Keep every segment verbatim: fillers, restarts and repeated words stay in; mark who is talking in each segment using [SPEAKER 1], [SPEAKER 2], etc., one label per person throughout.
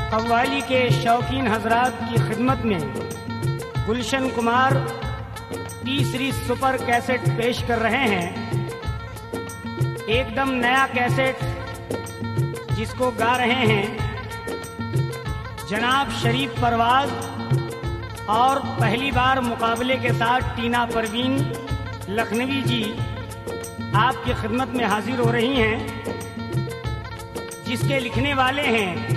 [SPEAKER 1] कव्वाली के शौकीन हजरात की खिदमत में गुलशन कुमार तीसरी सुपर कैसेट पेश कर रहे हैं। एकदम नया कैसेट जिसको गा रहे हैं जनाब शरीफ परवाज और पहली बार मुकाबले के साथ टीना परवीन लखनवी जी आपकी खिदमत में हाजिर हो रही हैं, जिसके लिखने वाले हैं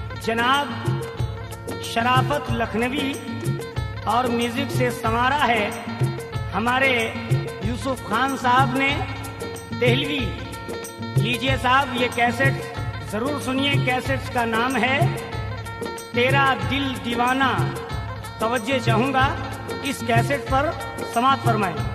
[SPEAKER 1] जनाब शराफत लखनवी और म्यूजिक से संवारा है हमारे यूसुफ खान साहब ने देहलवी। लीजिए साहब, ये कैसेट जरूर सुनिए। कैसेट का नाम है तेरा दिल दीवाना। तवज्जो चाहूंगा इस कैसेट पर समाअत फरमाएं।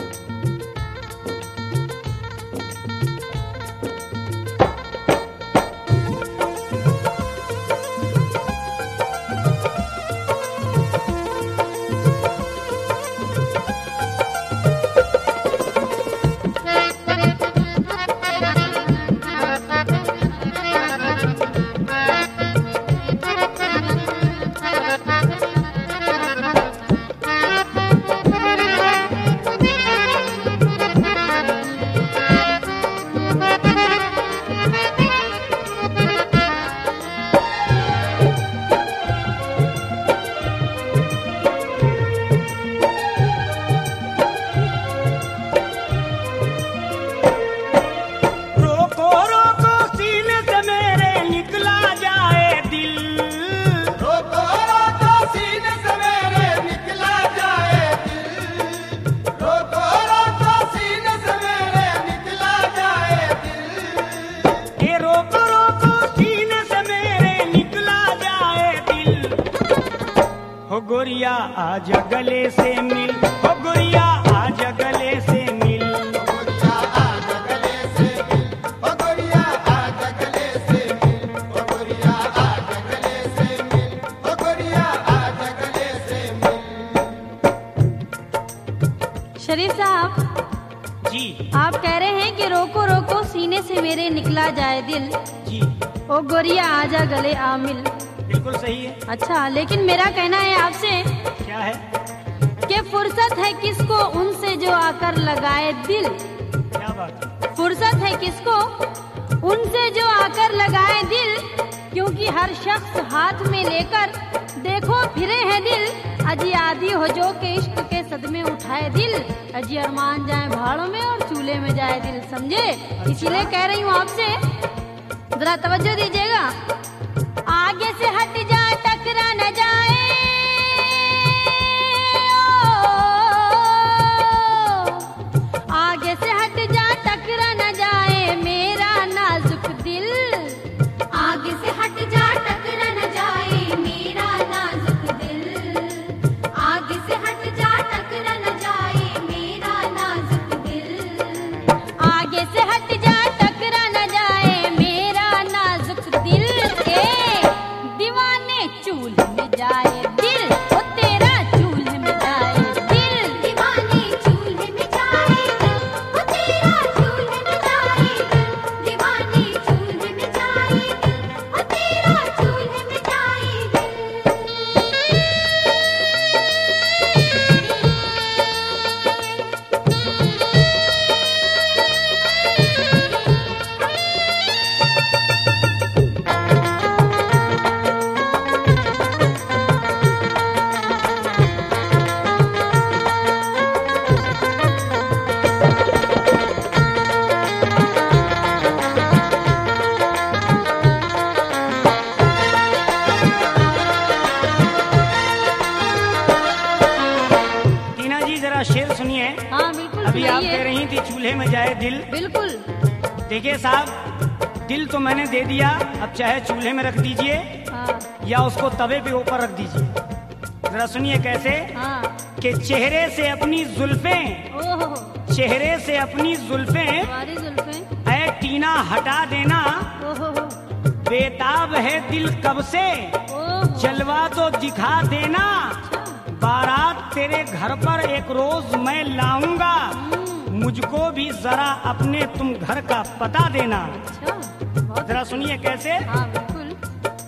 [SPEAKER 1] गोरिया आजा गले से मिल, ओ गोरिया आजा गले से मिल, ओ गोरिया आजा गले से मिल, ओ गोरिया आजा गले से मिल, ओ गोरिया आजा गले से मिल, ओ गोरिया आजा गले से मिल।
[SPEAKER 2] शरीफ साहब
[SPEAKER 1] जी,
[SPEAKER 2] आप कह रहे हैं कि रोको रोको सीने से मेरे निकला जाए दिल,
[SPEAKER 1] जी,
[SPEAKER 2] ओ गोरिया आजा गले आ मिल।
[SPEAKER 1] बिल्कुल सही है।
[SPEAKER 2] अच्छा, लेकिन मेरा कहना है आपसे
[SPEAKER 1] क्या है
[SPEAKER 2] कि फुर्सत है किसको उनसे जो आकर लगाए दिल।
[SPEAKER 1] क्या बात है?
[SPEAKER 2] फुर्सत है किसको उनसे जो आकर लगाए दिल, क्योंकि हर शख्स हाथ में लेकर देखो फिरे है दिल। अजी आदि हो जो के इश्क के सदमे उठाए दिल, अजी अरमान जाए भाड़ों में और चूल्हे में जाए दिल। समझे? इसीलिए कह रही हूँ आपसे, जरा तवज्जो दीजिएगा। आगे से हट जा टकरा न जाए, आगे से हट जा टकरा न जाए मेरा नाजुक दिल, आगे से हट जा टकरा न जाए मेरा नाजुक दिल, आगे से हट जा टकरा न जाए मेरा नाजुक दिल, आगे से हट जा टकरा न जाए मेरा नाजुक दिल। दीवाने चूल्हे में जाए दिल, ओ तेरा चूल्हे में जाए दिल, दीवाने चूल्हे में जाए दिल, ओ तेरा चूल्हे में जाए दिल, दीवाने चूल्हे में जाए दिल, ओ तेरा चूल्हे में जाए
[SPEAKER 1] अभी आप कह रही थी चूल्हे में जाए दिल।
[SPEAKER 2] बिल्कुल।
[SPEAKER 1] देखिए साहब, दिल तो मैंने दे दिया, अब चाहे चूल्हे में रख दीजिए
[SPEAKER 2] हाँ।
[SPEAKER 1] या उसको तवे पे ऊपर रख दीजिए। जरा सुनिए कैसे
[SPEAKER 2] हाँ।
[SPEAKER 1] कि चेहरे से अपनी जुल्फें,
[SPEAKER 2] ओहो,
[SPEAKER 1] चेहरे से अपनी जुल्फें,
[SPEAKER 2] हमारी जुल्फें,
[SPEAKER 1] ऐ टीना हटा देना,
[SPEAKER 2] ओहो,
[SPEAKER 1] बेताब है दिल कब से,
[SPEAKER 2] ओहो,
[SPEAKER 1] जलवा तो दिखा देना, बारात तेरे घर पर एक रोज मैं लाऊंगा, मुझको भी जरा अपने तुम घर का पता देना।
[SPEAKER 2] अच्छा,
[SPEAKER 1] जरा सुनिए कैसे।
[SPEAKER 2] हाँ बिल्कुल।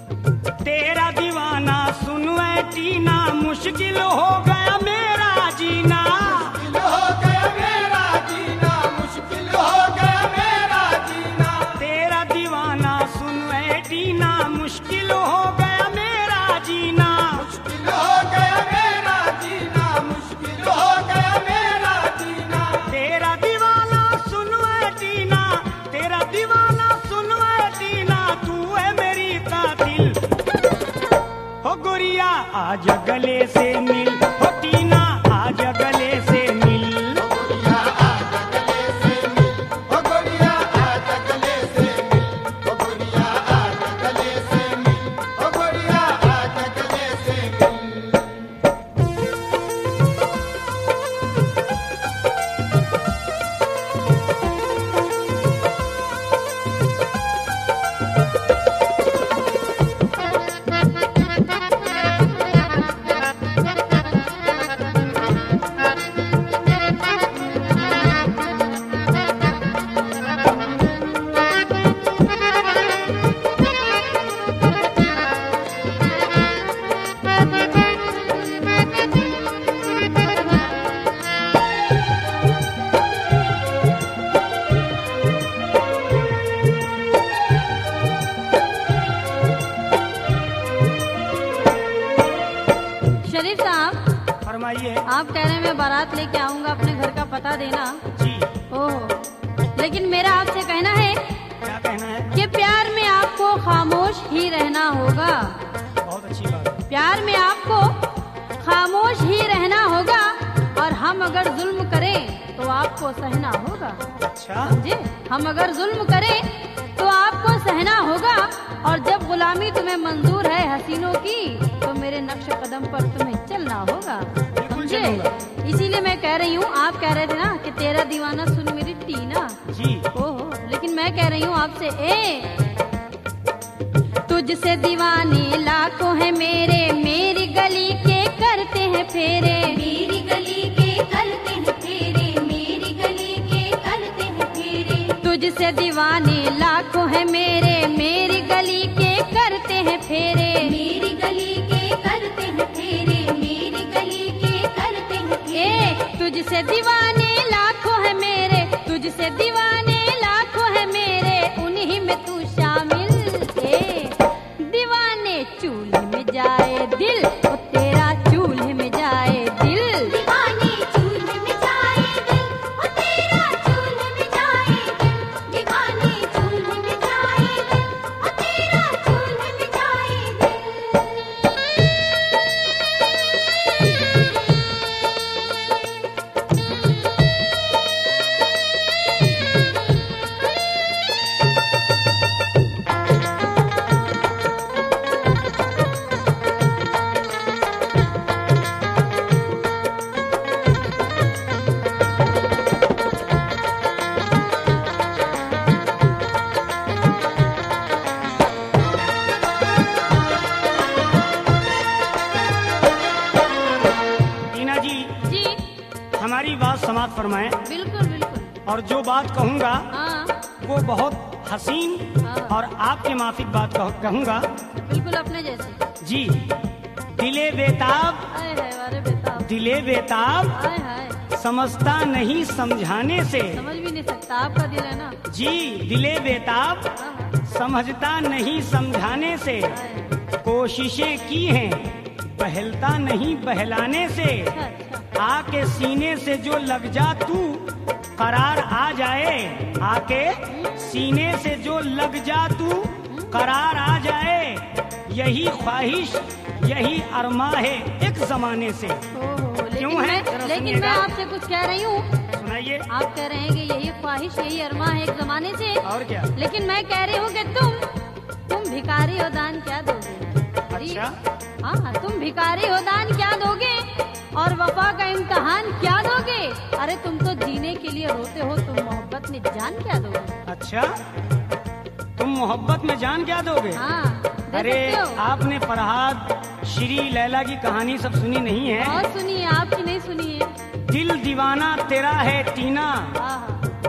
[SPEAKER 1] तेरा दीवाना सुन ऐ टीना, मुश्किल हो गया मेरा जीना,
[SPEAKER 3] मुश्किल हो गया मेरा जीना, मुश्किल हो गया मेरा जीना।
[SPEAKER 1] तेरा दीवाना सुन ऐ टीना, मुश्किल हो गया मेरा जीना,
[SPEAKER 3] मुश्किल हो गया मेरा जीना, मुश्किल हो गया मेरा जीना।
[SPEAKER 1] तेरा दीवाना सुन ऐ टीना, तेरा दीवाना सुन ऐ टीना, तू है मेरी कातिल। हो गोरिया आज गले से मिल, हो टीना आज गले से मिल,
[SPEAKER 3] गोरिया आज गले से मिल, ओ गोरिया आज गले से मिल, ओ गोरिया आज गले से मिल, ओ गोरिया आज गले से मिल।
[SPEAKER 2] शरीफ साहब,
[SPEAKER 1] फरमाइए।
[SPEAKER 2] आप कह रहे हैं मैं बारात लेके आऊंगा, अपने घर का पता देना।
[SPEAKER 1] जी
[SPEAKER 2] ओह, लेकिन मेरा आपसे कहना है
[SPEAKER 1] क्या कहना है?
[SPEAKER 2] कि प्यार में आपको खामोश ही रहना होगा।
[SPEAKER 1] बहुत अच्छी बात है।
[SPEAKER 2] प्यार में आपको खामोश ही रहना होगा, और हम अगर जुल्म करें तो आपको सहना होगा।
[SPEAKER 1] अच्छा
[SPEAKER 2] समझे? हम अगर जुल्म करें तो आपको सहना होगा, और जब गुलामी तुम्हें मंजूर है हसीनों की, तो मेरे नक्श कदम पर तुम्हें चलना होगा। समझे?
[SPEAKER 1] चलूंगा।
[SPEAKER 2] इसीलिए मैं कह रही हूँ, आप कह रहे थे ना कि तेरा दीवाना सुन मेरी टीना।
[SPEAKER 1] जी
[SPEAKER 2] ओहो, लेकिन मैं कह रही हूँ आपसे, ए तुझसे दीवाने लाखों है मेरे, मेरी गली के करते हैं फेरे,
[SPEAKER 4] मेरी गली के करते हैं फेरे, मेरी गली के करते हैं फेरे।
[SPEAKER 2] तुझसे दीवाने लाखों है मेरे, मेरी गली के करते हैं फेरे।
[SPEAKER 4] मेरी गली के करते हैं फेरे, मेरी गली के करते हैं फेरे।
[SPEAKER 2] ए तुझसे दीवाने लाखों है मेरे, तुझसे दीवाने लाखों है मेरे, उन्हीं में तू शामिल। ए दीवाने चूल्हे में जाए दिल, ओ तेरा चूल्हे में जाए दिल।
[SPEAKER 4] दीवाने चूल्हे में जाए दिल, ओ तेरा चूल्हे में जाए दिल। दीवाने चूल्हे में जाए दिल, ओ तेरा चूल्हे में जाए दिल।
[SPEAKER 1] टीना जी
[SPEAKER 2] जी
[SPEAKER 1] हमारी बात समाप्त फरमाएं,
[SPEAKER 2] बिल्कुल बिल्कुल।
[SPEAKER 1] और जो बात कहूँगा
[SPEAKER 2] हाँ
[SPEAKER 1] वो बहुत हसीन
[SPEAKER 2] हाँ।
[SPEAKER 1] और आपके माफिक बात कह- कहूँगा।
[SPEAKER 2] बिल्कुल अपने जैसे।
[SPEAKER 1] जी दिले बेताब,
[SPEAKER 2] आए हाय वारे बेताब,
[SPEAKER 1] दिले बेताब,
[SPEAKER 2] आए हाय,
[SPEAKER 1] समझता नहीं समझाने से।
[SPEAKER 2] समझ भी नहीं सकता, आपका दिल है ना।
[SPEAKER 1] जी दिले बेताब,
[SPEAKER 2] हाँ, हाँ,
[SPEAKER 1] समझता नहीं समझाने से,
[SPEAKER 2] आए।
[SPEAKER 1] कोशिशें की हैं बहलता नहीं बहलाने से।
[SPEAKER 2] अच्छा अच्छा,
[SPEAKER 1] आके सीने से जो लग जा तू, करार आ जाए। आके सीने से जो लग जा तू, करार आ जाए। यही ख्वाहिश यही अरमा है एक जमाने से।
[SPEAKER 2] ओहो, लेकिन
[SPEAKER 1] क्यों है?
[SPEAKER 2] मैं
[SPEAKER 1] जरा
[SPEAKER 2] लेकिन
[SPEAKER 1] सुनिएगा।
[SPEAKER 2] मैं आपसे कुछ कह रही हूँ।
[SPEAKER 1] सुनाइए।
[SPEAKER 2] आप कह रहे हैं कि यही ख्वाहिश यही अरमा है एक जमाने से,
[SPEAKER 1] और क्या?
[SPEAKER 2] लेकिन मैं कह रही हूँ कि तुम तुम भिखारी हो, दान क्या दोगे? जी,
[SPEAKER 1] अच्छा
[SPEAKER 2] हाँ, तुम भिखारी हो, दान क्या दोगे? और वफा का इम्तहान क्या दोगे? अरे तुम तो जीने के लिए रोते हो, तुम मोहब्बत में जान क्या दोगे?
[SPEAKER 1] अच्छा, तुम मोहब्बत में जान क्या दोगे?
[SPEAKER 2] हाँ, दे
[SPEAKER 1] अरे
[SPEAKER 2] सकते हो।
[SPEAKER 1] आपने फरहाद, श्री लैला की कहानी सब सुनी नहीं है?
[SPEAKER 2] बहुत सुनी है, आपकी नहीं सुनी है।
[SPEAKER 1] दिल दीवाना तेरा है टीना,
[SPEAKER 2] हाँ, हाँ,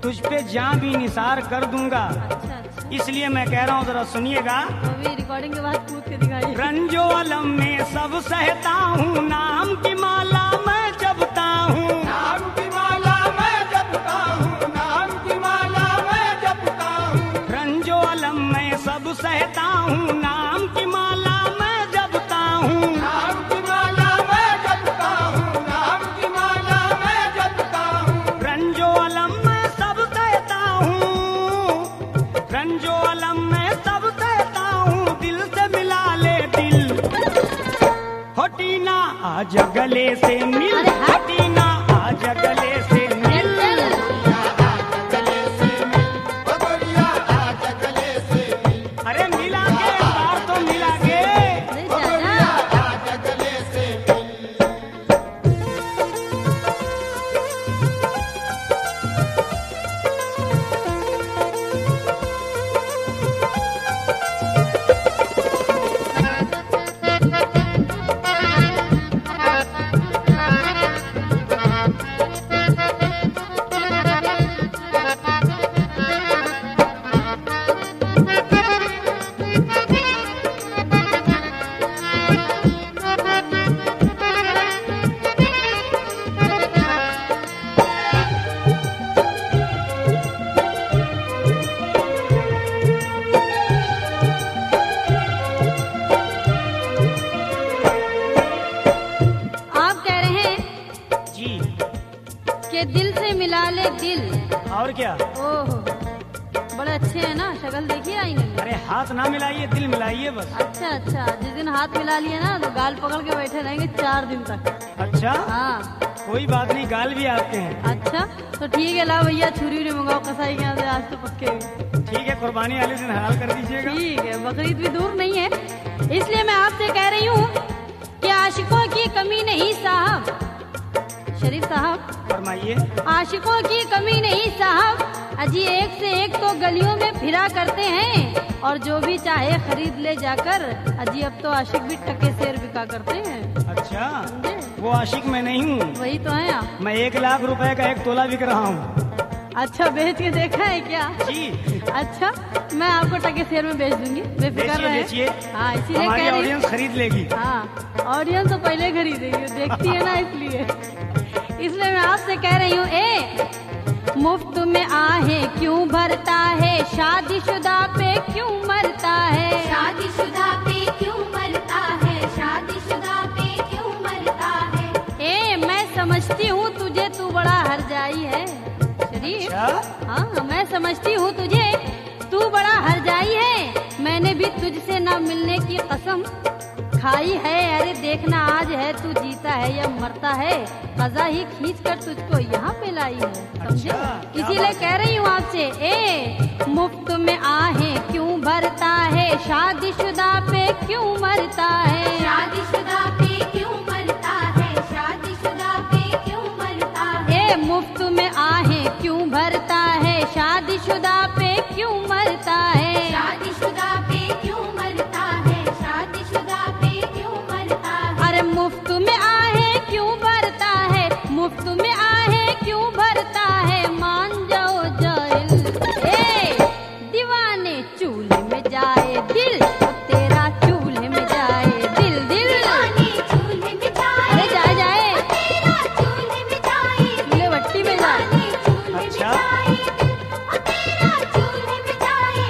[SPEAKER 1] तुझ पे जान भी निसार कर दूंगा।
[SPEAKER 2] अच्छा अच्छा,
[SPEAKER 1] इसलिए मैं कह रहा हूँ, जरा सुनिएगा।
[SPEAKER 2] तो अभी रिकॉर्डिंग के बाद कूद के दिखाइए।
[SPEAKER 1] रंजो अलम में सब सहता हूँ, नाम की माला मैं जपता हूँ।
[SPEAKER 3] नाम की माला मैं जपता हूँ, नाम की माला मैं जपता हूँ।
[SPEAKER 1] रंजो अलम में सब सहता हूँ, नाम की माला मैं जपता हूँ।
[SPEAKER 3] नाम की माला मैं जपता हूँ, नाम की माला मैं जपता हूँ।
[SPEAKER 1] रंजो अलम में सब सहता हूँ, रंजो अलम में सब सहता हूँ, दिल से मिला ले दिल। होटीना आज गले से मिल,
[SPEAKER 2] अरे हाँ।
[SPEAKER 1] होटीना आज गले से मिल।
[SPEAKER 2] चल
[SPEAKER 3] गले से मिल, ओ गोरिया आज गले से मिल।
[SPEAKER 1] अरे मिला के एक बार तो मिला के।
[SPEAKER 2] अरे
[SPEAKER 3] ओ
[SPEAKER 2] जा
[SPEAKER 3] गोरिया
[SPEAKER 2] जा।
[SPEAKER 3] आज गले से मिल।
[SPEAKER 2] आप कह रहे हैं
[SPEAKER 1] जी,
[SPEAKER 2] कि दिल से मिला ले दिल।
[SPEAKER 1] और क्या?
[SPEAKER 2] ओहो, बड़े अच्छे हैं ना, शक्ल देखिए आएंगे।
[SPEAKER 1] अरे हाथ ना मिलाइए, दिल मिलाइए बस।
[SPEAKER 2] अच्छा अच्छा, जिस दिन हाथ मिला लिए ना तो गाल पकड़ के बैठे रहेंगे चार दिन तक।
[SPEAKER 1] अच्छा,
[SPEAKER 2] हाँ
[SPEAKER 1] कोई बात नहीं, गाल भी आपके हैं।
[SPEAKER 2] अच्छा, तो ठीक है, ला भैया छुरी उरी मंगाओ कसाई के यहाँ से, आज तो पक्के।
[SPEAKER 1] ठीक है, कुर्बानी वाले दिन हलाल कर दीजिएगा।
[SPEAKER 2] ठीक है, बकरीद भी दूर नहीं है, इसलिए मैं आपसे कह रही हूँ कि आशिकों की कमी नहीं साहब। शरीफ साहब,
[SPEAKER 1] फरमाइए।
[SPEAKER 2] आशिकों की कमी नहीं साहब, अजी एक से एक तो गलियों में फिरा करते हैं, और जो भी चाहे खरीद ले जाकर। अजी अब तो आशिक भी टके शेर बिका करते हैं।
[SPEAKER 1] अच्छा,
[SPEAKER 2] समझे?
[SPEAKER 1] वो आशिक मैं नहीं हूँ।
[SPEAKER 2] वही तो है आप।
[SPEAKER 1] मैं एक लाख रुपए का एक तोला बिक रहा हूँ।
[SPEAKER 2] अच्छा, बेच के देखा है क्या?
[SPEAKER 1] जी,
[SPEAKER 2] अच्छा, मैं आपको टके शेर में बेच दूंगी, बेफिक्र
[SPEAKER 1] बेचिए
[SPEAKER 2] रहे।
[SPEAKER 1] बेचिए,
[SPEAKER 2] हाँ, इसीलिए
[SPEAKER 1] हमारी
[SPEAKER 2] कह रही हूँ।
[SPEAKER 1] ऑडियंस खरीद लेगी।
[SPEAKER 2] हाँ, ऑडियंस तो पहले खरीदेगी, देखती है ना, इसलिए इसलिए मैं आपसे कह रही हूँ, ए मुफ्त में आहे क्यों भरता है, शादीशुदा पे क्यों मरता है।
[SPEAKER 4] शादीशुदा पे क्यों मरता है, शादीशुदा पे क्यों मरता है।
[SPEAKER 2] ए मैं समझती हूँ तुझे, तू बड़ा हरजाई है। शरीफ,
[SPEAKER 1] अच्छा,
[SPEAKER 2] हाँ, मैं समझती हूँ तुझे, तू बड़ा हरजाई है। मैंने भी तुझसे ना मिलने की कसम खाई है। अरे देखना आज है तू जीता है या मरता है, कजा ही खींच कर तुझको यहाँ पे लाई है। समझे?
[SPEAKER 1] अच्छा, क्या
[SPEAKER 2] इसीलिए
[SPEAKER 1] बात
[SPEAKER 2] कह रही हूँ आपसे, ए मुफ्त में आहे क्यों भरता है, शादीशुदा पे क्यों मरता है।
[SPEAKER 4] शादीशुदा पे क्यों मरता है, शादीशुदा पे क्यों मरता है।
[SPEAKER 2] ए मुफ्त में आहे क्यों भरता है, शादीशुदा पे क्यों मरता है।
[SPEAKER 4] शादीशुदा पे क्यों मरता है, शादीशुदा पे क्यों मरता है।
[SPEAKER 2] अरे मुफ्त में आहे क्यों भरता है, मुफ्त में आहे क्यों भरता है, मान जाओ जाहिल। ए दीवाने चूल्हे में जाए दिल, तो तेरा चूल्हे में जाए दिल। दिल
[SPEAKER 4] दीवाने चूल्हे में जाए,
[SPEAKER 2] अरे जाए जाए,
[SPEAKER 4] तेरा चूल्हे में जाए।
[SPEAKER 2] चूल्हे भट्टी में जाए।
[SPEAKER 4] दीवाने चूल्हे में
[SPEAKER 1] अच्छा।
[SPEAKER 4] जाए, और तेरा चूल्हे में जाए।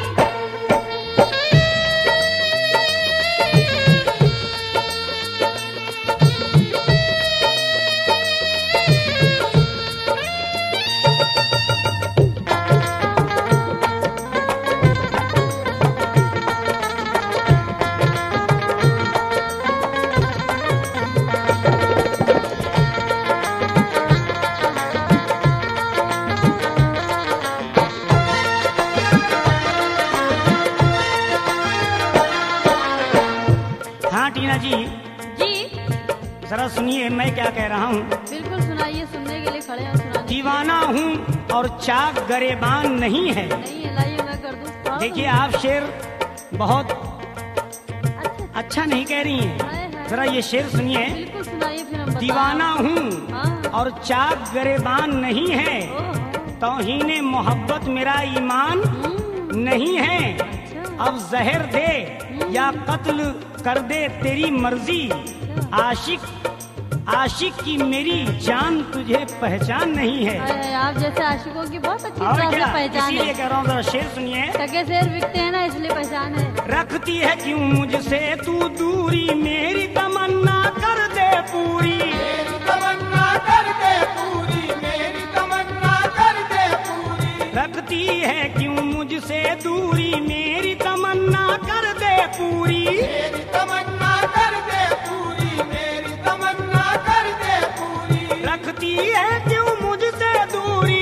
[SPEAKER 1] हाँ टीना जी,
[SPEAKER 2] जी
[SPEAKER 1] जरा सुनिए मैं क्या कह रहा हूँ।
[SPEAKER 2] बिल्कुल सुनाइए, सुनने के लिए खड़े हैं, सुनाइए।
[SPEAKER 1] दीवाना हूँ और चाक गरेबान नहीं है।
[SPEAKER 2] नहीं है, लाइए मैं कर दूँ। थोड़ा
[SPEAKER 1] देखिए
[SPEAKER 2] सा-
[SPEAKER 1] आप शेर बहुत
[SPEAKER 2] अच्छा,
[SPEAKER 1] अच्छा नहीं कह रही हैं।
[SPEAKER 2] हाय, हाय।
[SPEAKER 1] जरा ये शेर सुनिए।
[SPEAKER 2] बिल्कुल सुनाइए, फिर हम बताएं।
[SPEAKER 1] दीवाना हूँ
[SPEAKER 2] हाँ।
[SPEAKER 1] और चाक गरेबान नहीं है,
[SPEAKER 2] ओहो,
[SPEAKER 1] तौहीने मोहब्बत मेरा ईमान
[SPEAKER 2] हम्म,
[SPEAKER 1] नहीं है।
[SPEAKER 2] अच्छा,
[SPEAKER 1] अब जहर दे या कत्ल कर दे तेरी मर्जी। आशिक आशिक की मेरी जान तुझे पहचान नहीं है।
[SPEAKER 2] अरे, आप जैसे आशिकों की बहुत अच्छी
[SPEAKER 1] और
[SPEAKER 2] तरह से
[SPEAKER 1] क्या,
[SPEAKER 2] पहचान
[SPEAKER 1] इसीलिए
[SPEAKER 2] है।
[SPEAKER 1] कह रहा हूँ, जरा शेर सुनिए।
[SPEAKER 2] टके शेर बिकते हैं ना, इसलिए पहचान है।
[SPEAKER 1] रखती है क्यों मुझसे तू दूरी, मेरी तमन्ना कर दे पूरी।
[SPEAKER 3] मेरी तमन्ना कर दे पूरी, मेरी तमन्ना कर दे पूरी।
[SPEAKER 1] रखती है क्यों मुझसे दूरी, मेरी तमन्ना कर दे पूरी।
[SPEAKER 3] मेरी तमन्ना कर दे पूरी, मेरी तमन्ना कर दे पूरी।
[SPEAKER 1] रखती है क्यों मुझसे दूरी,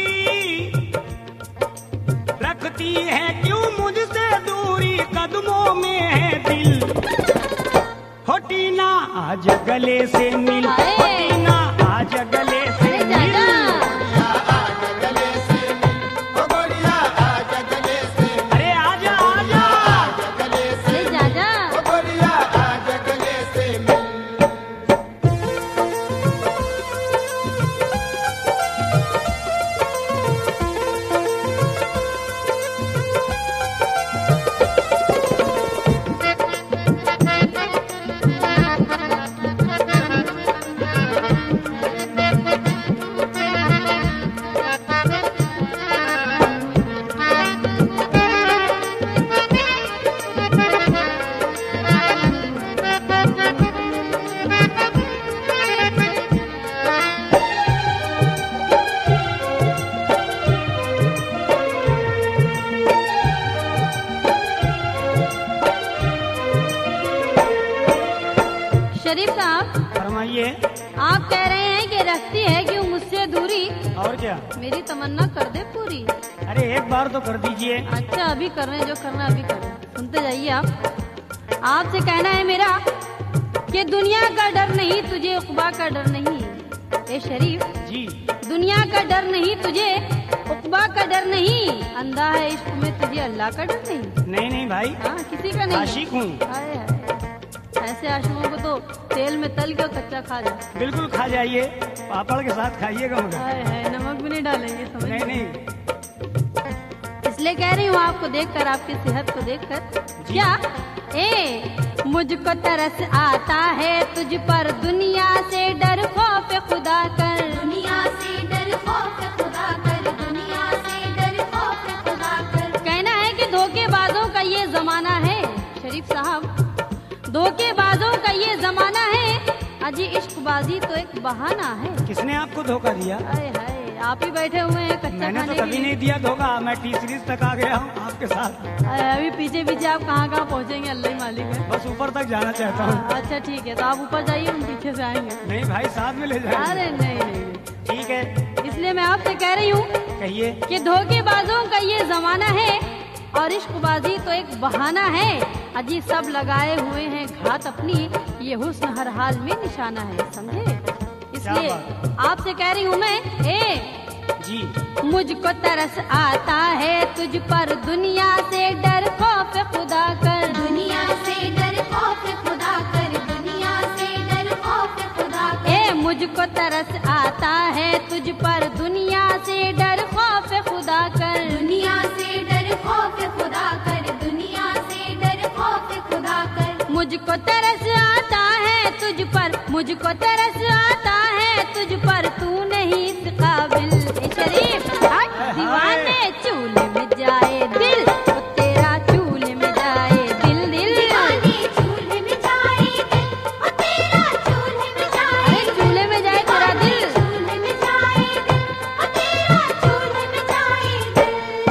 [SPEAKER 1] रखती है क्यों मुझसे दूरी, कदमों में है दिल। होटीना आज गले से मिल,
[SPEAKER 2] हाय।
[SPEAKER 1] होटीना आज गले से
[SPEAKER 2] अरे
[SPEAKER 1] मिल।
[SPEAKER 2] दादा,
[SPEAKER 3] आजा गले से मिल, ओ गोरिया आजा गले से मिल।
[SPEAKER 1] अरे आजा आजा।
[SPEAKER 3] आजा गले से
[SPEAKER 2] अरे जाजा,
[SPEAKER 3] ओ गोरिया आजा गले से मिल।
[SPEAKER 2] शरीफ साहब,
[SPEAKER 1] फरमाइए।
[SPEAKER 2] आप कह रहे हैं कि रखती है क्यों मुझसे दूरी,
[SPEAKER 1] और क्या?
[SPEAKER 2] मेरी तमन्ना कर दे पूरी।
[SPEAKER 1] अरे एक बार तो कर दीजिए।
[SPEAKER 2] अच्छा, अभी कर रहे हैं, जो करना अभी कर रहे हैं। सुनते जाइए आप। आपसे कहना है मेरा कि दुनिया का डर नहीं तुझे, उक़बा का डर नहीं। ए शरीफ,
[SPEAKER 1] जी
[SPEAKER 2] दुनिया का डर नहीं तुझे, उक़बा का डर नहीं। अंधा है इश्क में तुझे, अल्लाह का डर नहीं।
[SPEAKER 1] नहीं नहीं भाई,
[SPEAKER 2] हाँ, किसी का नहीं।
[SPEAKER 1] आशिक हूँ।
[SPEAKER 2] हाय हाय, ऐसे आशिकों को तो तेल में तल के कच्चा खा जाए।
[SPEAKER 1] बिल्कुल खा जाइए, पापड़ के साथ खाइएगा मगर।
[SPEAKER 2] हाय हाय, नमक भी नहीं डालेंगे, समझ
[SPEAKER 1] नहीं
[SPEAKER 2] लीजिए।
[SPEAKER 1] नहीं,
[SPEAKER 2] इसलिए कह रही हूँ आपको देखकर, आपकी सेहत को देखकर। क्या ए मुझको तरस आता है तुझ पर, दुनिया से डर खौफ खुदा कर।
[SPEAKER 4] दुनिया से डर खौफ खुदा कर, दुनिया से डर खौफ खुदा कर।
[SPEAKER 2] कहना है कि धोखेबाजों का ये जमाना है। शरीफ साहब, धोखेबाजों का ये जमाना है। अजी इश्कबाजी तो एक बहाना है।
[SPEAKER 1] किसने आपको धोखा दिया?
[SPEAKER 2] हाय हाय, आप ही बैठे हुए हैं कच्चा
[SPEAKER 1] मैंने तो
[SPEAKER 2] खाने
[SPEAKER 1] कभी
[SPEAKER 2] के लिए।
[SPEAKER 1] नहीं दिया धोखा। मैं टी सीरीज तक आ गया हूँ आपके साथ।
[SPEAKER 2] हाय, अभी पीछे पीछे आप कहाँ कहाँ पहुँचेंगे, अल्लाह ही मालिक है।
[SPEAKER 1] बस ऊपर तक जाना चाहता हूँ।
[SPEAKER 2] अच्छा ठीक है, तो आप ऊपर जाइए, हम पीछे से आएंगे।
[SPEAKER 1] नहीं भाई, साथ में ले जाएंगे।
[SPEAKER 2] अरे नहीं नहीं नहीं।
[SPEAKER 1] ठीक है,
[SPEAKER 2] इसलिए मैं आपसे कह रही हूँ
[SPEAKER 1] कहिए।
[SPEAKER 2] कि धोखेबाजों का ये जमाना है और इश्कबाजी तो एक बहाना है। अजी सब लगाए हुए हैं घात अपनी, ये हुस्न हर हाल में निशाना है, समझे? इसलिए
[SPEAKER 1] बात
[SPEAKER 2] आपसे कह रही हूँ मैं, ए
[SPEAKER 1] जी
[SPEAKER 2] मुझको तरस आता है तुझ पर, दुनिया से डर खौफ खुदा कर।
[SPEAKER 4] दुनिया से डर खौफ खुदा कर, दुनिया से डर खौफ खुदा कर।
[SPEAKER 2] ए मुझको तरस आता है तुझ पर, दुनिया से डर खौफ खुदा कर।
[SPEAKER 4] दुनिया से डर खौफ खुदा कर, दुनिया से डर खौफ खुदा कर।
[SPEAKER 2] मुझको तरस आता है तुझ पर, मुझको तरस आता है तुझ पर, तू नहीं इस काबिल। ए शरीफ, हट, दीवाने चूल्हे में जाए दिल, वो तेरा चूल्हे में जाए दिल। दिल
[SPEAKER 4] दीवाने चूल्हे में जाए दिल, ओ तेरा चूल्हे में जाए
[SPEAKER 2] अरे चूल्हे में जाए तेरा दिल।
[SPEAKER 4] चूल्हे में जाए दिल, ओ तेरा चूल्हे में जाए दिल।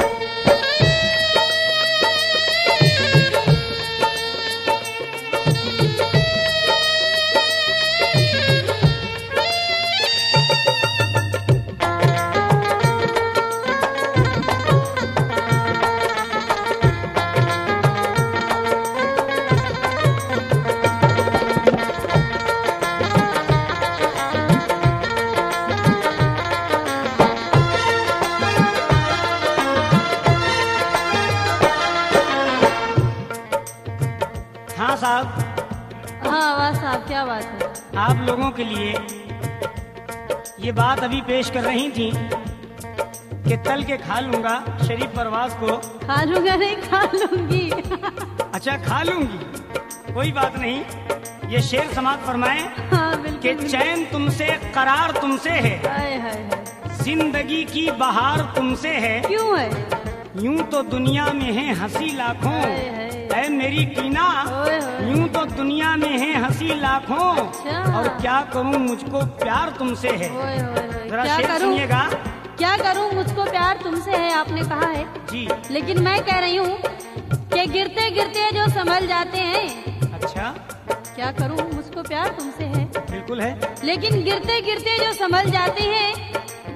[SPEAKER 1] हाँ साहब,
[SPEAKER 2] हाँ वाह साहब, क्या बात है।
[SPEAKER 1] आप लोगों के लिए ये बात अभी पेश कर रही थी कि तल के खा लूंगा शरीफ परवाज को।
[SPEAKER 2] खा लूंगा नहीं, खा लूंगी।
[SPEAKER 1] अच्छा खा लूंगी, कोई बात नहीं। ये शेर समाप्त फरमाए
[SPEAKER 2] हाँ
[SPEAKER 1] कि
[SPEAKER 2] बिल्कुल।
[SPEAKER 1] चैन तुमसे, करार तुमसे है,
[SPEAKER 2] हाय हाय हाय।
[SPEAKER 1] जिंदगी की बहार तुमसे है।
[SPEAKER 2] क्यों है?
[SPEAKER 1] यूं तो दुनिया में है हंसी लाखों,
[SPEAKER 2] हाय हाय।
[SPEAKER 1] ऐ मेरी कीना,
[SPEAKER 2] ओए होए।
[SPEAKER 1] यूं तो दुनिया में है हंसी लाखों,
[SPEAKER 2] अच्छा।
[SPEAKER 1] और क्या करूं मुझको प्यार तुमसे है।
[SPEAKER 2] ओए होए होए।
[SPEAKER 1] जरा
[SPEAKER 2] क्या
[SPEAKER 1] शेर
[SPEAKER 2] करूं?
[SPEAKER 1] सुनिएगा
[SPEAKER 2] क्या करूं, मुझको प्यार तुमसे है, आपने कहा है।
[SPEAKER 1] जी।
[SPEAKER 2] लेकिन मैं कह रही हूँ कि गिरते गिरते जो संभल जाते हैं।
[SPEAKER 1] अच्छा
[SPEAKER 2] क्या करूं, मुझको प्यार तुमसे है,
[SPEAKER 1] बिल्कुल है।
[SPEAKER 2] लेकिन गिरते गिरते जो संभल जाते हैं।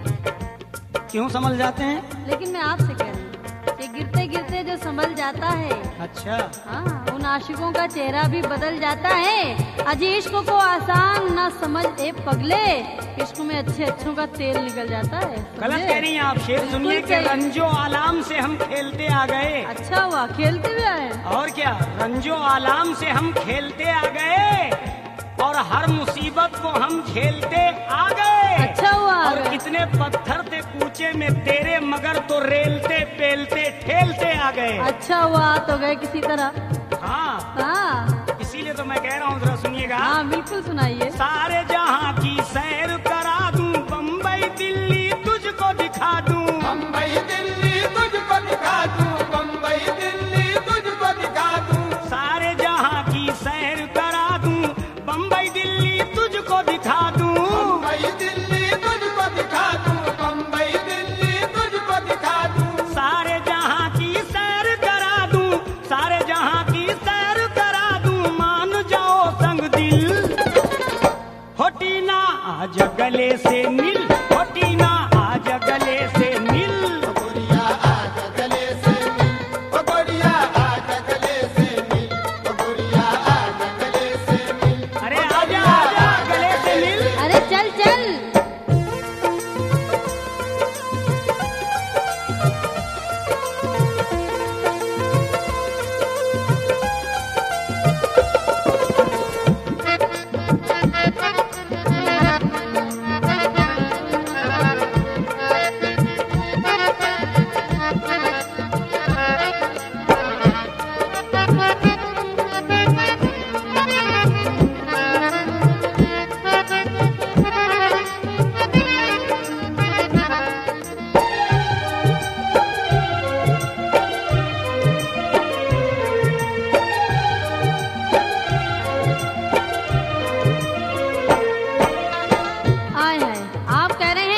[SPEAKER 1] क्यों समझ जाते हैं?
[SPEAKER 2] लेकिन मैं आपसे कह रही हूँ कि गिरते गिरते जो संभल जाता है,
[SPEAKER 1] अच्छा
[SPEAKER 2] हाँ, उन आशिकों का चेहरा भी बदल जाता है। अजी इश्क को आसान ना समझ ए पगले, इश्क में अच्छे अच्छों का तेल निकल जाता है।
[SPEAKER 1] गलत
[SPEAKER 2] समझे?
[SPEAKER 1] कह रही हैं आप। शेर
[SPEAKER 2] बिल्कुल
[SPEAKER 1] सुनिए कि
[SPEAKER 2] सही।
[SPEAKER 1] रंजो आलाम से हम खेलते आ गए।
[SPEAKER 2] अच्छा हुआ खेलते भी आए।
[SPEAKER 1] और क्या, रंजो आलाम से हम खेलते आ गए, और हर मुसीबत को हम झेलते आ गए।
[SPEAKER 2] अच्छा हुआ आ
[SPEAKER 1] और
[SPEAKER 2] गए।
[SPEAKER 1] कितने पत्थर थे कूचे में तेरे, मगर तो रेलते पेलते ठेलते आ गए।
[SPEAKER 2] अच्छा हुआ तो गए किसी तरह।
[SPEAKER 1] हाँ,
[SPEAKER 2] हाँ
[SPEAKER 1] इसीलिए तो मैं कह रहा हूँ, जरा सुनिएगा।
[SPEAKER 2] हाँ बिल्कुल सुनाइए।
[SPEAKER 1] सारे जहाँ की सैर करा दूं, बम्बई दिल्ली तुझको दिखा दूं।
[SPEAKER 3] बम्बई दिल्ली तुझको दिखा दूं, बम्बई दिल्ली तुझको दिखा दूं।
[SPEAKER 1] सारे जहाँ की सैर करा दूं, बम्बई दिल्ली तुझको दिखा दूं।
[SPEAKER 3] बम्बई दिल्ली तुझको दिखा दूं, बम्बई दिल्ली तुझको दिखा दूं।
[SPEAKER 1] सारे जहाँ की सैर करा दूं, सारे जहाँ की सैर करा दूं, मान जाओ संग दिल। होटीना आज गले से मिल, होटीना आज गले से मिल।
[SPEAKER 3] गोरिया आजा गले से मिल, ओ गोरिया आजा गले से मिल, ओ गोरिया आजा गले से मिल।
[SPEAKER 1] अरे आजा आजा गले से मिल।
[SPEAKER 2] अरे चल चल। आए हाय, आप कह रहे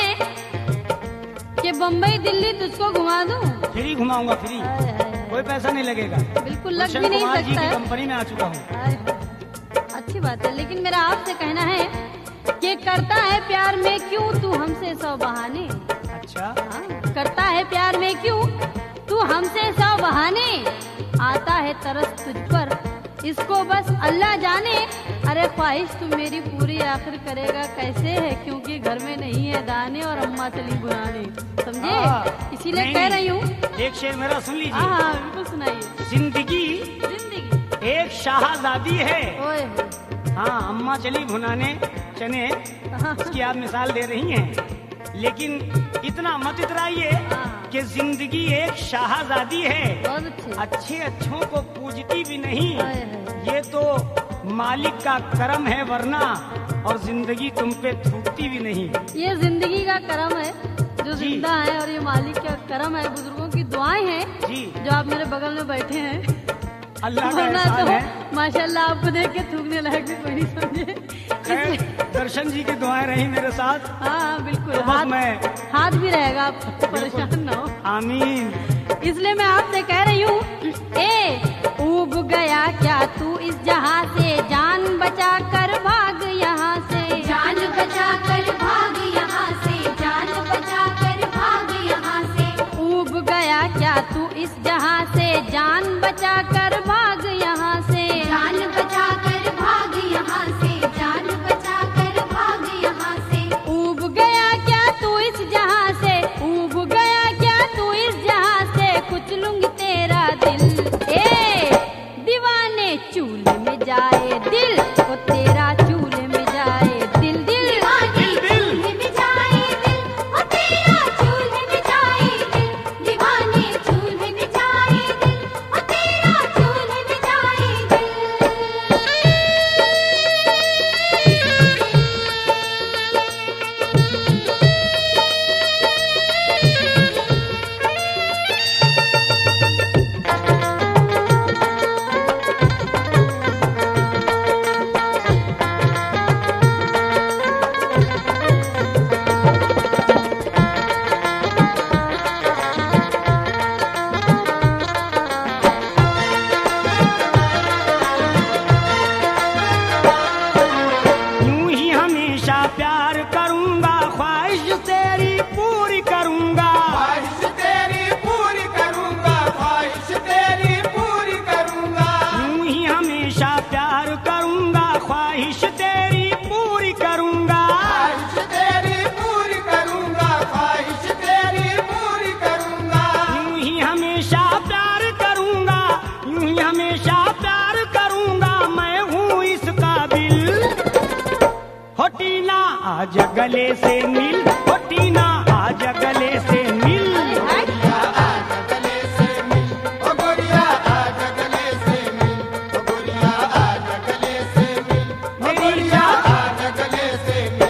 [SPEAKER 2] हैं कि बम्बई दिल्ली तुझको घुमा दूं।
[SPEAKER 1] फ्री घुमाऊंगा, फ्री,
[SPEAKER 2] हाय हाय हाय।
[SPEAKER 1] कोई पैसा नहीं लगेगा।
[SPEAKER 2] बिल्कुल लग
[SPEAKER 1] गुलशन
[SPEAKER 2] भी नहीं
[SPEAKER 1] कुमार जी
[SPEAKER 2] सकता
[SPEAKER 1] की
[SPEAKER 2] है।
[SPEAKER 1] कंपनी में आ चुका हूँ।
[SPEAKER 2] हाय हाय। अच्छी बात है, लेकिन मेरा आपसे कहना है कि करता है प्यार में क्यों तू हमसे सौ बहाने।
[SPEAKER 1] अच्छा
[SPEAKER 2] हाँ, करता है प्यार में क्यों तू हमसे सौ बहाने, आता है तरस तुझ पर इसको बस अल्लाह जाने। अरे ख्वाहिश तू मेरी पूरी आखिर करेगा कैसे है, क्योंकि घर में नहीं है दाने और अम्मा चली बुराने। समझे?
[SPEAKER 1] हाँ,
[SPEAKER 2] इसीलिए
[SPEAKER 1] नहीं,
[SPEAKER 2] कह
[SPEAKER 1] नहीं।
[SPEAKER 2] रही हूँ।
[SPEAKER 1] एक शेर मेरा सुन लीजिए।
[SPEAKER 2] हाँ हाँ बिल्कुल सुनाइए।
[SPEAKER 1] जिंदगी
[SPEAKER 2] जिंदगी
[SPEAKER 1] एक शाहजादी है।
[SPEAKER 2] ओए
[SPEAKER 1] हाँ, अम्मा चली भुनाने चने,
[SPEAKER 2] हाँ,
[SPEAKER 1] उसकी आप मिसाल दे रही हैं, लेकिन इतना मत इतराइए
[SPEAKER 2] हाँ।
[SPEAKER 1] कि जिंदगी एक शाहजादी है,
[SPEAKER 2] बहुत अच्छे।
[SPEAKER 1] अच्छे अच्छों को पूजती भी नहीं।
[SPEAKER 2] हाय हाय।
[SPEAKER 1] ये तो मालिक का करम है, वरना और जिंदगी तुम पे थूकती भी नहीं।
[SPEAKER 2] ये जिंदगी का करम है जो
[SPEAKER 1] जी।
[SPEAKER 2] जिंदा है, और ये मालिक का करम है, बुजुर्गों की दुआएं हैं
[SPEAKER 1] जी,
[SPEAKER 2] जो आप मेरे बगल में बैठे हैं।
[SPEAKER 1] अल्लाह का
[SPEAKER 2] वरना
[SPEAKER 1] एहसान है।
[SPEAKER 2] तो माशाल्लाह आपको देख के थूकने लायक भी कोई नहीं समझे।
[SPEAKER 1] खैर, दर्शन जी की दुआएं रही मेरे साथ।
[SPEAKER 2] हाँ हाँ बिल्कुल।
[SPEAKER 1] तो बस
[SPEAKER 2] हाथ,
[SPEAKER 1] मैं
[SPEAKER 2] हाथ भी रहेगा, आप परेशान ना हो।
[SPEAKER 1] आमीन।
[SPEAKER 2] इसलिए मैं आपसे कह रही हूँ, ए ऊब गया क्या तू इस जहाँ से, जान बचा कर भाग यहाँ से।
[SPEAKER 4] जान बचा कर भाग यहाँ से, जान बचा कर भाग यहाँ से।
[SPEAKER 2] ऊब गया क्या तू इस जहाँ से, जान बचा कर भाग यहाँ से।
[SPEAKER 4] जान बचा कर भाग यहाँ से, जान बचा कर भाग यहाँ से।
[SPEAKER 2] ऊब गया क्या तू इस जहाँ से, ऊब गया क्या तू इस जहाँ से, कुछ लूंगी तेरा दिल। ए दीवाने चूल्हे में जाए दिल, वो तेरा चूल्हे में जाए दिल। दिल
[SPEAKER 4] दीवाने चूल्हे में जाए दिल, ओ तेरा चूल्हे में जाए
[SPEAKER 1] गले से मिल, ओ टीना आजा गले से मिल।
[SPEAKER 3] गोरिया आजा गले से मिल, ओ गोरिया आजा गले से मिल, ओ गोरिया आजा गले से मिल, ओ गोरिया आजा गले से मिल।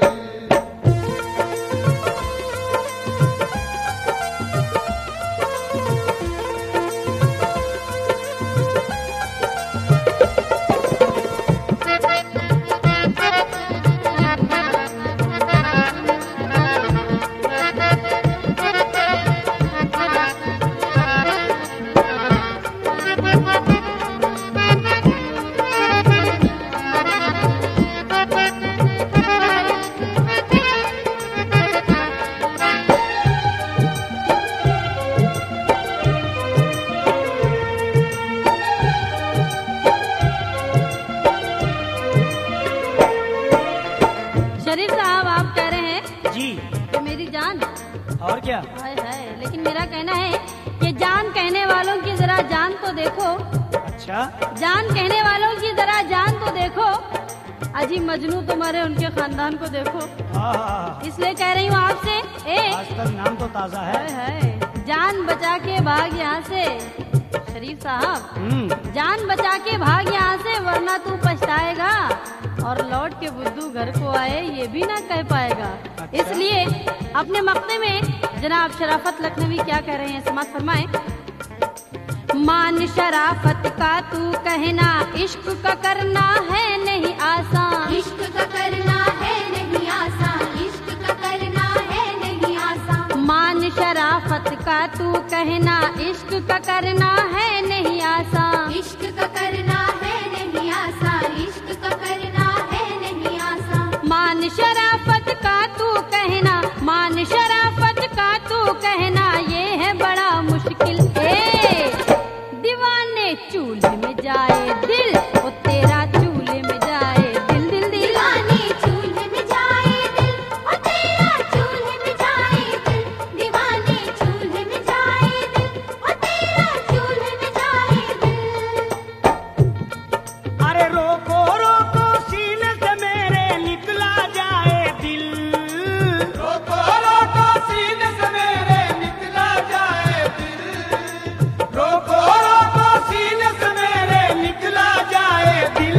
[SPEAKER 2] शरीफ साहब, आप कह रहे हैं
[SPEAKER 1] जी,
[SPEAKER 2] कि मेरी जान।
[SPEAKER 1] और क्या?
[SPEAKER 2] हाय हाय, लेकिन मेरा कहना है कि जान कहने वालों की जरा जान तो देखो।
[SPEAKER 1] अच्छा,
[SPEAKER 2] जान कहने वालों की जरा जान तो देखो। अजी मजनू तुम्हारे उनके खानदान को देखो।
[SPEAKER 1] हाँ हाँ हाँ,
[SPEAKER 2] इसलिए कह रही हूँ आपसे, ए
[SPEAKER 1] आज तक नाम तो ताजा है।
[SPEAKER 2] हाय हाय, जान बचा के भाग यहाँ से। शरीफ साहब,
[SPEAKER 1] हम्म,
[SPEAKER 2] जान बचा के भाग यहाँ से, वरना तू पछताएगा और लौट के बुद्धू घर को आए ये भी ना कह पाएगा।
[SPEAKER 1] अच्छा।
[SPEAKER 2] इसलिए अपने मक्ते में जनाब शराफत लखनवी क्या कह रहे हैं, समाज फरमाए। मान शराफत का तू कहना, इश्क का करना है नहीं आसान।
[SPEAKER 4] इश्क का करना है नहीं आसान, इश्क का करना है नहीं आसान।
[SPEAKER 2] मान शराफत का तू कहना, इश्क का करना है नहीं आसान।
[SPEAKER 4] इश्क का करना है नहीं आसान, इश्क का करना है नहीं आसान।
[SPEAKER 2] मान शराफत का तू कहना, मान शराफत का तू कहना, ये है बड़ा मुश्किल। ए दीवाने चूल्हे में जाए दिल, ओ तेरा चूल्हे में जाए दिल, दिल दिल।
[SPEAKER 4] दीवाने चूल्हे में जाए दिल, और तेरा चूल्हे में जाए दिल। दीवाने चूल्हे में जाए दिल, और तेरा चूल्हे में जाए दिल।
[SPEAKER 1] अरे रोको रोको सीने से मेरे निकला जाए दिल।
[SPEAKER 3] रोको रोको सीने से मेरे निकला जाए दिल, रोको रोको सीने से मेरे निकला जाए दिल।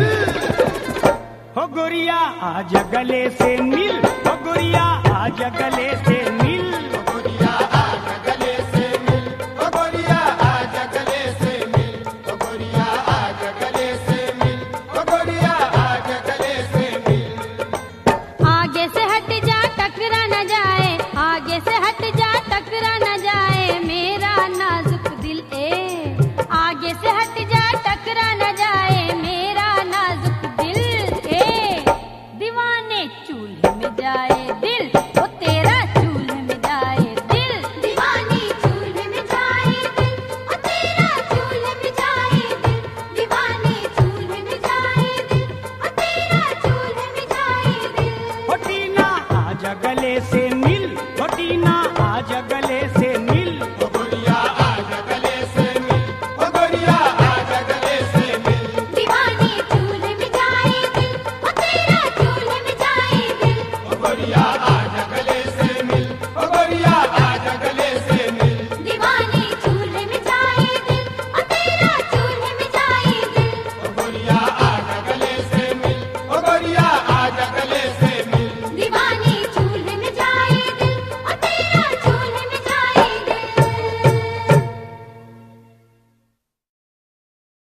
[SPEAKER 1] हो गोरिया आजा गले से मिल, हो गोरिया आजा गले से मिल।
[SPEAKER 3] गोरिया आजा गले से मिल, ओ गोरिया आजा गले से मिल, ओ गोरिया आजा गले से मिल, ओ गोरिया आजा गले से मिल।
[SPEAKER 2] आगे से हट जा टकरा न जाए, आगे से हट जा टकरा न जाए मेरा नाजुक दिल। ए आगे से हट जा टकरा न जाए मेरा नाजुक दिल। ए दीवाने चूल्हे में जाए दिल, ओ तेरा चूल्हे में जाए दिल।
[SPEAKER 4] दीवाने चूल्हे में जाए दिल, और तेरा चूल्हे में जाए दिल। दीवाने चूल्हे में जाए दिल, और तेरा चूल्हे में जाए दिल।
[SPEAKER 1] हो टीना आजा गले से मिल, हो टीना आजा गले से मिल।
[SPEAKER 3] ओ गोरिया आजा गले से मिल, ओ गोरिया आजा गले से मिल।
[SPEAKER 4] दीवाने चूल्हे में जाए दिल, और तेरा चूल्हे में जाए दिल।
[SPEAKER 3] ओ गोरिया